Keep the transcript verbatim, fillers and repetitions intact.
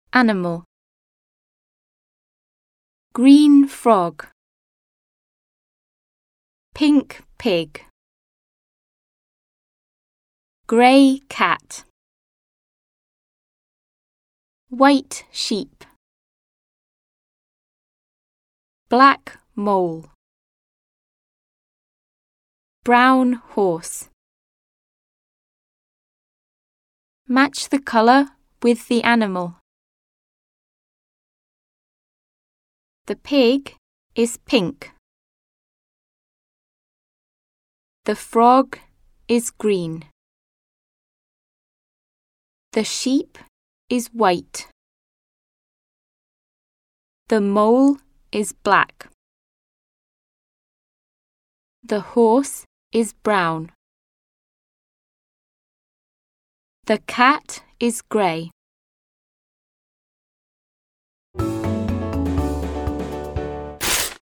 Animal. Green frog. Pink pig. Grey cat. White sheep. Black mole. Brown horse. Match the colour with the animal. The pig is pink. The frog is green. The sheep is white. The mole is black. The horse is brown. The cat is grey.